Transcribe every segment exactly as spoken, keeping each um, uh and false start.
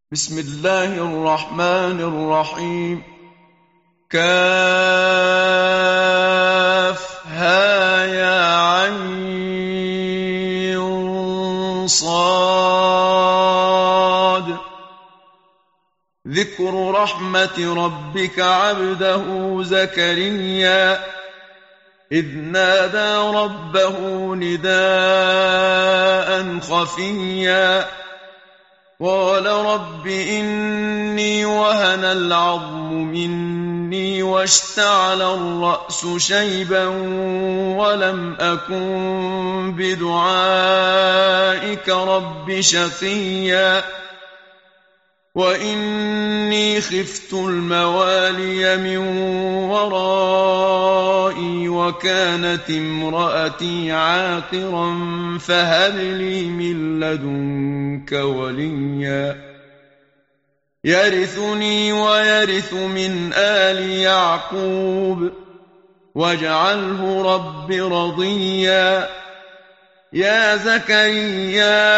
بسم الله الرحمن الرحيم. كافها يا عين صاد. ذكر رحمة ربك عبده زكريا إذ نادى ربه نداء خفيا قال رب إني وهن العظم مني واشتعل الرأس شيبا ولم أكن بدعائك رب شقيا وإني خفت الموالي من ورائي وكانت امرأتي عاقرا فهب لي من لدنك وليا يرثني ويرث من آل يعقوب واجعله رب رضيا يا زكريا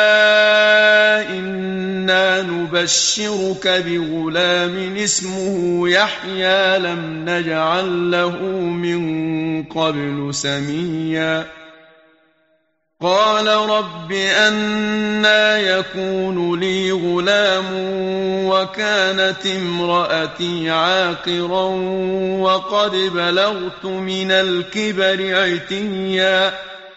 إنا نبشرك بغلام اسمه يحيى لم نجعل له من قبل سميا قال رب أنى يكون لي غلام وكانت امرأتي عاقرا وقد بلغت من الكبر عتيا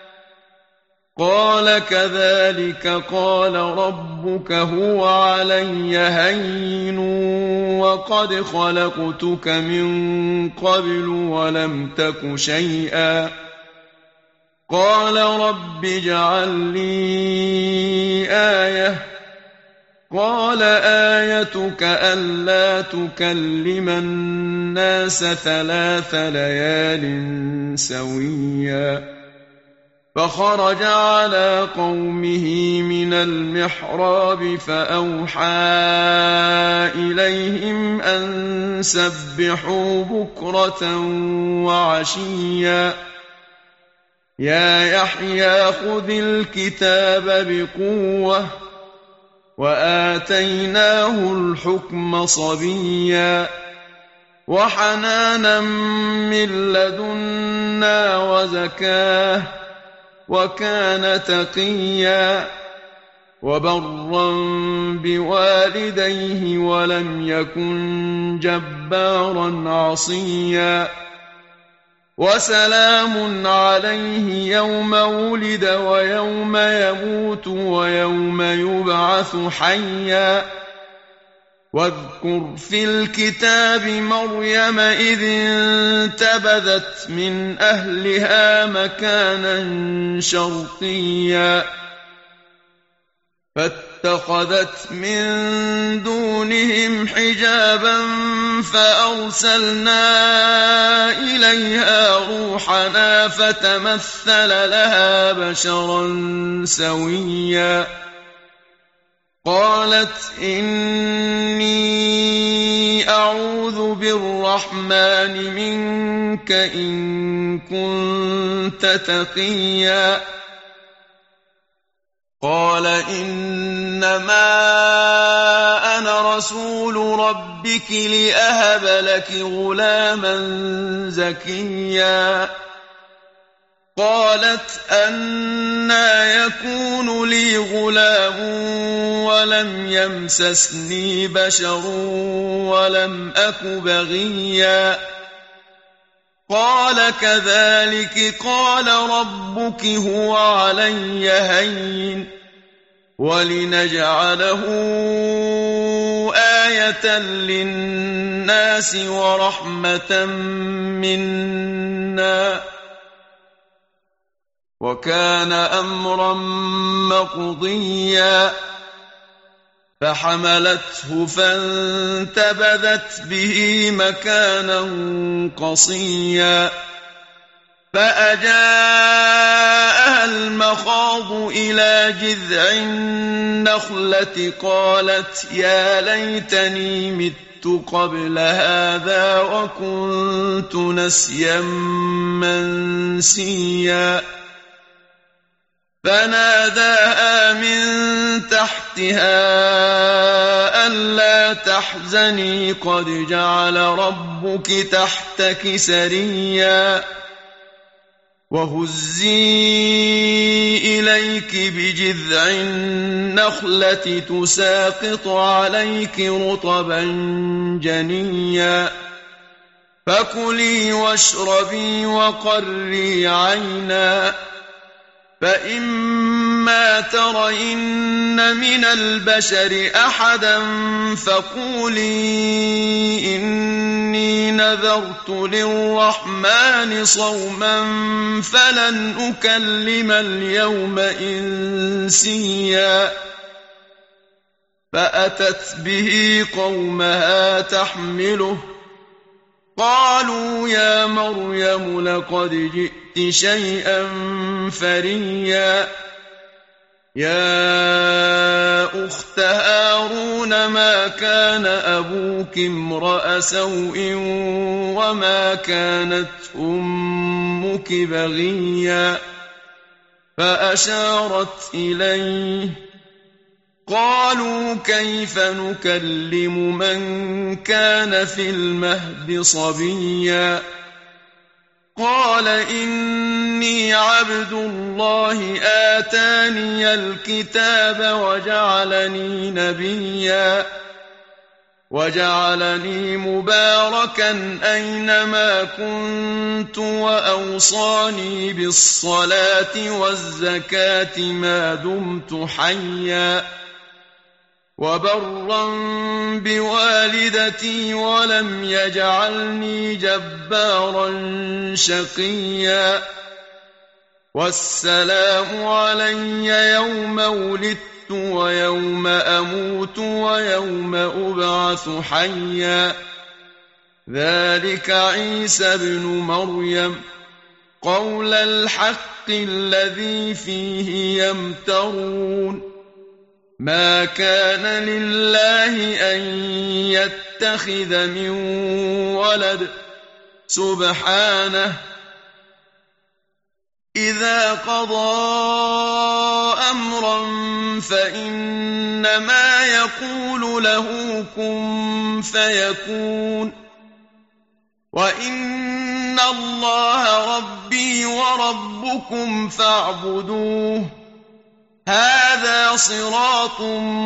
قال كذلك قال ربك هو علي هين وقد خلقتك من قبل ولم تك شيئا قال رب اجعل لي آية قال آيتك ألا تكلم الناس ثلاث ليال سويا فخرج على قومه من المحراب فأوحى إليهم أن سبحوا بكرة وعشيا يا يحيى خذ الكتاب بقوة وآتيناه الحكم صبيا وحنانا من لدنا وزكاه وكان تقيا وبرا بوالديه ولم يكن جبارا عصيا وسلام عليه يوم ولد ويوم يموت ويوم يبعث حيا واذكر في الكتاب مريم إذ انتبذت من أهلها مكانا شرقيا فاتخذت من دونهم حجابا فأرسلنا إليها روحنا فتمثل لها بشرا سويا قالت إني أعوذ بالرحمن منك إن كنت تقيا قال إنما أنا رسول ربك لأهب لك غلاما زكيا قالت أنى يكون لي غلام ولم يمسسني بشر ولم أك بغيا قال كذلك قال ربك هو علي هين ولنجعله آية للناس ورحمة منا وكان أمرا مقضيا فحملته فانتبذت به مكانا قصيا فأجاءها المخاض إلى جذع النخلة قالت يا ليتني مت قبل هذا وكنت نسيا منسيا فناداها من تحتها ألا تحزني قد جعل ربك تحتك سريا وهزي إليك بجذع النخلة تساقط عليك رطبا جنيا فكلي واشربي وقري عينا فإما ترين من البشر أحدا فقولي إني نذرت للرحمن صوما فلن أكلم اليوم إنسيا فأتت به قومها تحمله قالوا يا مريم لقد جئت شيئا فريا يا أخت هارون ما كان أبوك امرأ سوء وما كانت أمك بغيا فأشارت إليه قالوا كيف نكلم من كان في المهد صبيا قال إني عبد الله آتاني الكتاب وجعلني نبيا وجعلني مباركا أينما كنت وأوصاني بالصلاة والزكاة ما دمت حيا وبرا بوالدتي ولم يجعلني جبارا شقيا والسلام علي يوم ولدت ويوم أموت ويوم أبعث حيا ذلك عيسى ابن مريم قول الحق الذي فيه يمترون ما كان لله أن يتخذ من ولد سبحانه إذا قضى أمرا فإنما يقول له كن فيكون وإن الله ربي وربكم فاعبدوه هذا صراط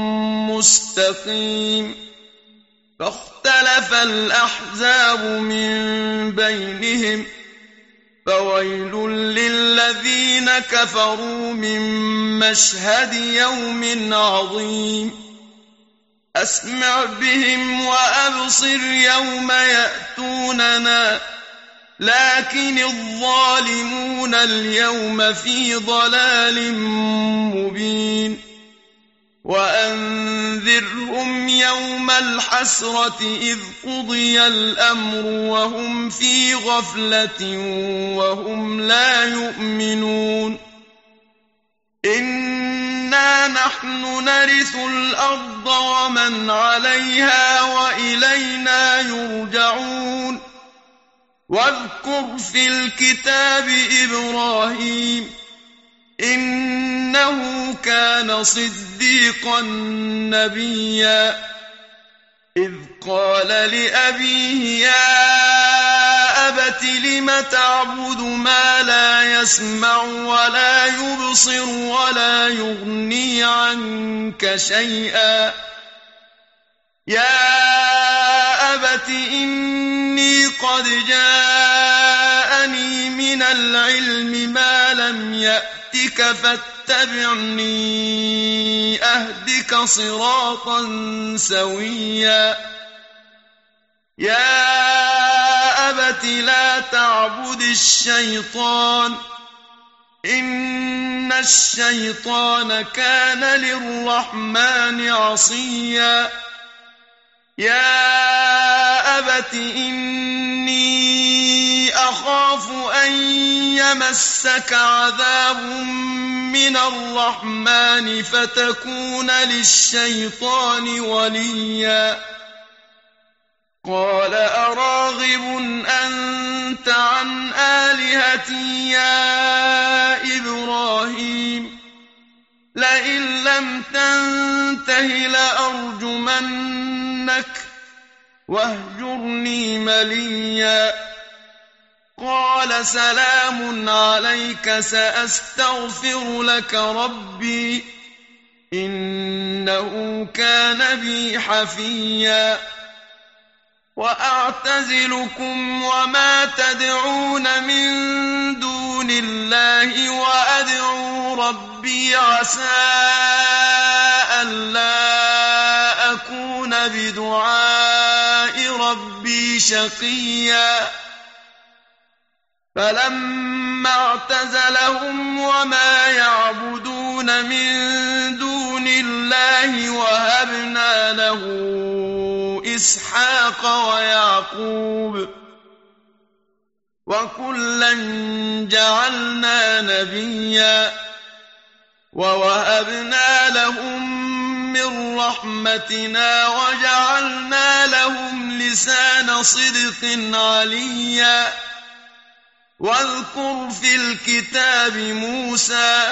مستقيم فاختلف الأحزاب من بينهم فويل للذين كفروا من مشهد يوم عظيم أسمع بهم وأبصر يوم يأتوننا لكن الظالمون اليوم في ضلال مبين وأنذرهم يوم الحسرة إذ قضي الأمر وهم في غفلة وهم لا يؤمنون إنا نحن نرث الأرض ومن عليها وإلينا يرجعون واذكر في الكتاب إبراهيم إنه كان صديقا نبيا إذ قال لأبيه يا أبت لم تعبد ما لا يسمع ولا يبصر ولا يغني عنك شيئا يا أبت إني قد جاءني من العلم ما لم يأتك فاتبعني أهدك صراطا سويا يا أبت لا تعبد الشيطان إن الشيطان كان للرحمن عصيا يا أبت إني أخاف أن يمسك عذاب من الرحمن فتكون للشيطان وليا قال أراغب أنت عن آلهتي يا إبراهيم الله لأرجمنك واهجرني مليا قال سلام عليك سأستغفر لك ربي إنه كان بي حفيا وأعتزلكم وما تدعون من دون الله وأدعو ربي عسى ألا أكون بدعاء ربي شقيا فلما اعتزلهم وما يعبدون من دون الله وهبنا له إسحاق ويعقوب وكلا جعلنا نبيا ووهبنا لهم من رحمتنا وجعلنا لهم لسان صدق عليا واذكر في الكتاب موسى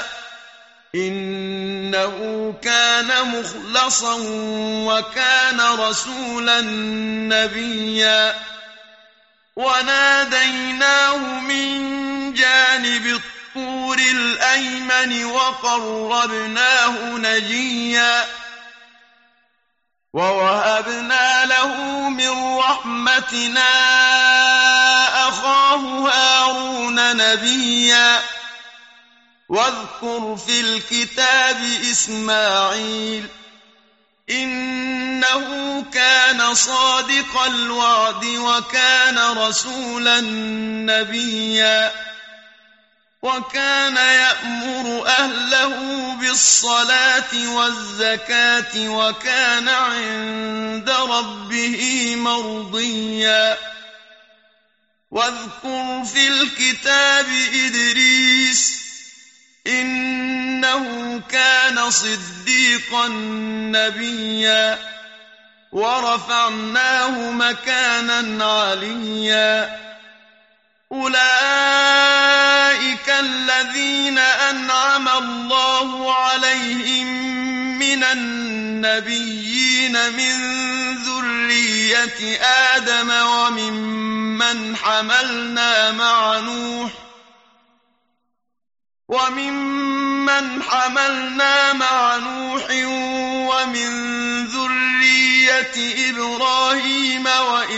إنه كان مخلصا وكان رسولا نبيا وناديناه من جانب الطور الأيمن وقربناه نجيا ووهبنا له من رحمتنا أخاه هارون نبيا واذكر في الكتاب إسماعيل إنه كان صادق الوعد وكان رسولا نبيا وكان يأمر أهله بالصلاة والزكاة وكان عند ربه مرضيا واذكر في الكتاب إدريس إنه كان صديقا نبيا ورفعناه مكانا عليا أولئك الذين أنعم الله عليهم من النبيين من ذرية آدم وممن حملنا مع نوح وممن حملنا مع نوح ومن ذرية إبراهيم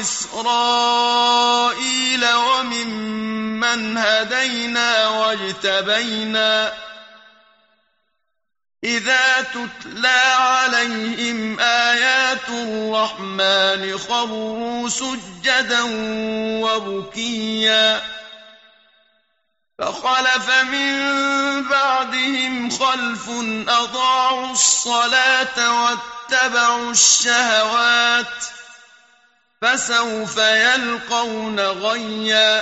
وإسرائيل وممن هدينا واجتبينا إذا تتلى عليهم آيات الرحمن خروا سجدا وبكيا فخلف من بعدهم خلف أضاعوا الصلاة واتبعوا الشهوات فسوف يلقون غيا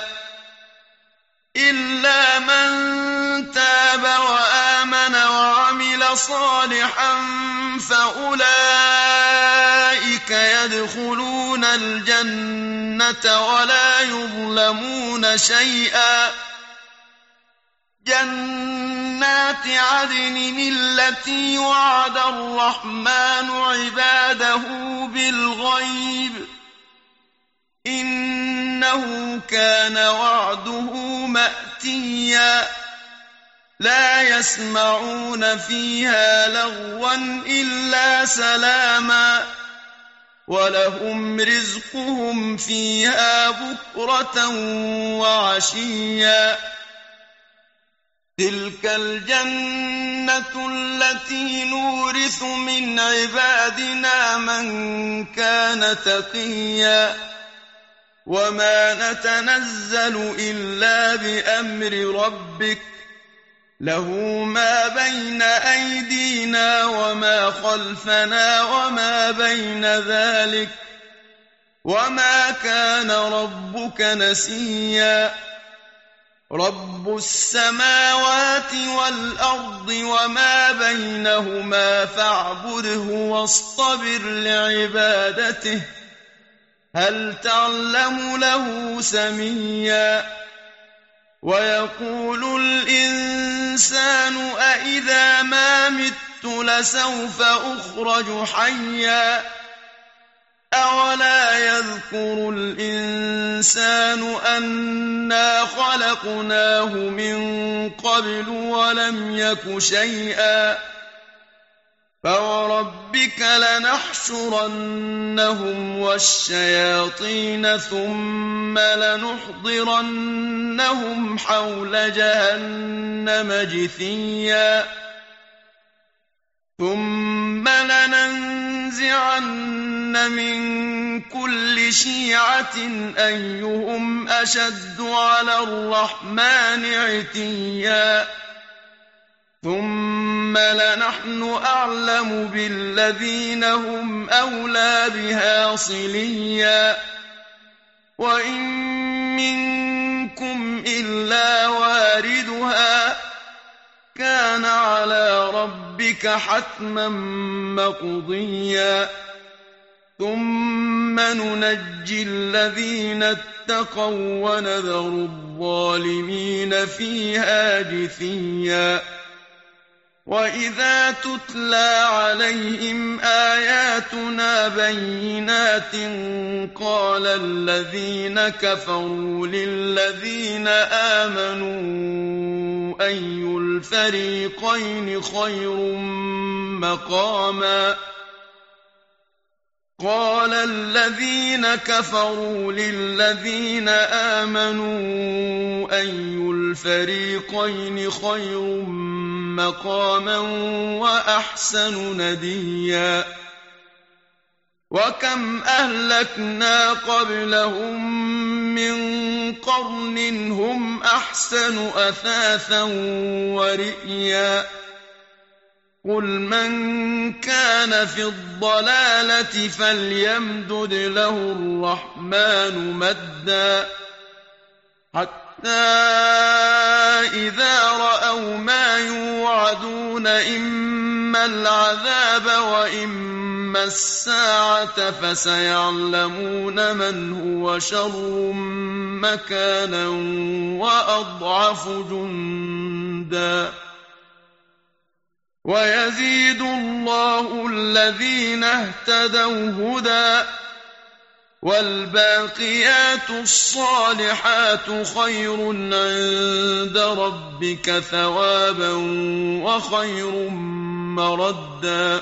إلا من تاب وآمن وعمل صالحا فأولئك يدخلون الجنة ولا يظلمون شيئا جنات عدن التي وعد الرحمن عباده بالغيب إنه كان وعده مأتيا لا يسمعون فيها لغوا إلا سلاما ولهم رزقهم فيها بكرة وعشيا تلك الجنة التي نورث من عبادنا من كان تقيا وما نتنزل إلا بأمر ربك له ما بين أيدينا وما خلفنا وما بين ذلك وما كان ربك نسيا رب السماوات والأرض وما بينهما فاعبده واصطبر لعبادته هل تعلم له سميا ويقول الإنسان أإذا ما مت لسوف أخرج حيا أولا يذكر الإنسان أنا خلقناه من قبل ولم يك شيئا فوربك لنحشرنهم والشياطين ثم لنحضرنهم حول جهنم جثيا ثم لننزعن من كل شيعة أيهم أشد على الرحمن عتيا ثم لنحن أعلم بالذين هم أولى بها صليا وإن منكم إلا واردها كان على ربك حتما مقضيا ثم ننجي الذين اتقوا ونذر الظالمين فيها جثيا وإذا تتلى عليهم آياتنا بينات قال الذين كفروا للذين آمنوا أي الفريقين خير مقاما قال الذين كفروا للذين آمنوا أي الفريقين خير مقاما وأحسن نديا وكم أهلكنا قبلهم من قرن هم أحسن أثاثا ورئيا قل من كان في الضلالة فليمدد له الرحمن مدا حتى إذا رأوا ما يوعدون إما العذاب وإما الساعة فسيعلمون من هو شر مكانا وأضعف جندا ويزيد الله الذين اهتدوا هدى والباقيات الصالحات خير عند ربك ثوابا وخير مردا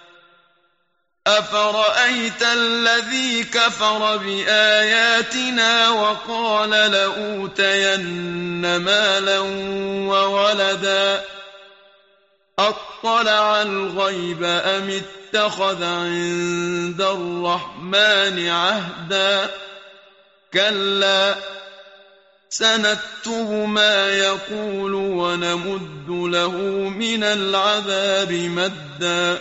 أفرأيت الذي كفر بآياتنا وقال لأوتين مالا وولدا أطلع الغيب أم اتخذ عند الرحمن عهدا كلا سنكتب ما يقول ونمد له من العذاب مدا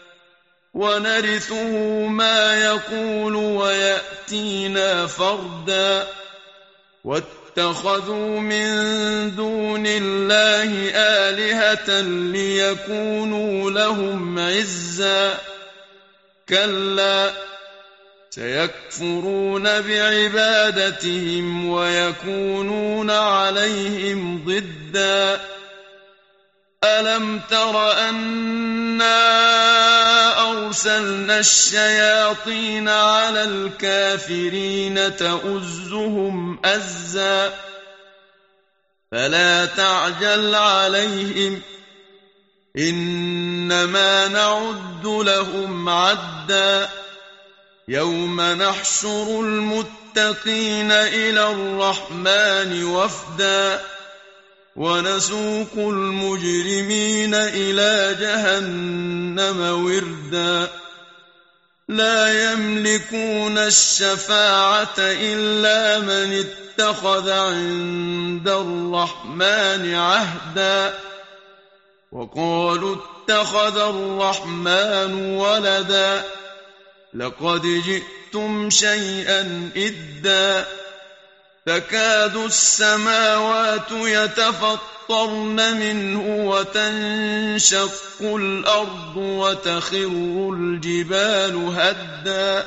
ونرثه ما يقول ويأتينا فردا واتخذوا من دون الله آلهة ليكونوا لهم عزا كلا سيكفرون بعبادتهم ويكونون عليهم ضدا ألم تر أنا أرسلنا الشياطين على الكافرين تؤزهم أزا فلا تعجل عليهم إنما نعد لهم عدا يوم نحشر المتقين إلى الرحمن وفدا ونسوق المجرمين إلى جهنم وردا لا يملكون الشفاعة إلا من اتخذ عند الرحمن عهدا وقالوا اتخذ الرحمن ولدا لقد جئتم شيئا إدا تكاد السماوات يتفطرن منه وتنشق الأرض وتخر الجبال هدا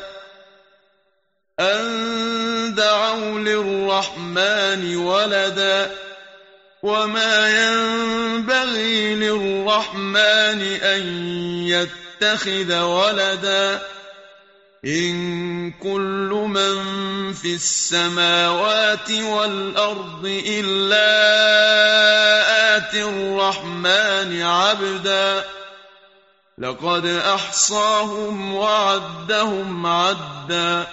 أن دعوا للرحمن ولدا وما ينبغي للرحمن أن يتخذ ولدا إن كل من في السماوات والأرض إلا آتي الرحمن عبدا لقد أحصاهم وعدهم عدا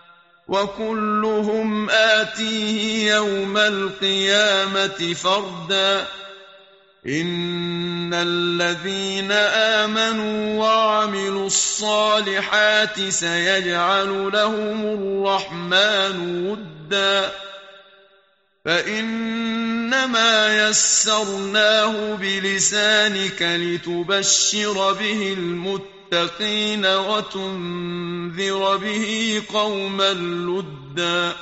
وكلهم آتيه يوم القيامة فردا إن الذين آمنوا وعملوا الصالحات سيجعل لهم الرحمن ودا فإنما يسرناه بلسانك لتبشر به المتقين وتنذر به قوما لدا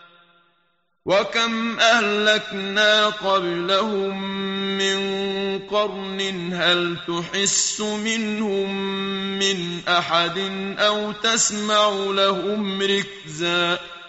وكم أهلكنا قبلهم من قرن هل تحس منهم من أحد أو تسمع لهم ركزا